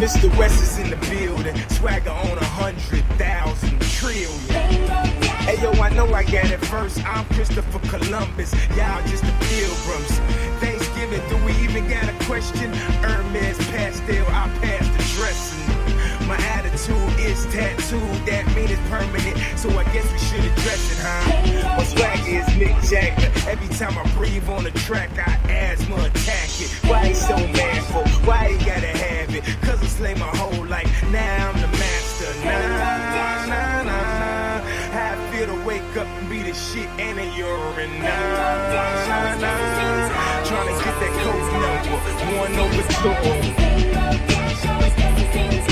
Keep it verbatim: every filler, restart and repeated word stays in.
Mister West is in the building, swagger on a hundred thousand trillion. Hey yo, I know I got it first. I'm Christopher Columbus, y'all just the pilgrims. Thanksgiving, do we even got a question? Hermes pastel, I pass the dressing. My attitude is tattooed, that mean it's permanent, so I guess we should address it, huh? My swagger is Mick Jagger. Every time I breathe on the track, I asthma attack it. Why he so manful? Why he gotta have it? Cause I slay my whole life, now I'm the master. Nah, nah, nah. How I feel to wake up and be the shit and a urine. Nah, nah, nah. Tryna get that code number, one over two.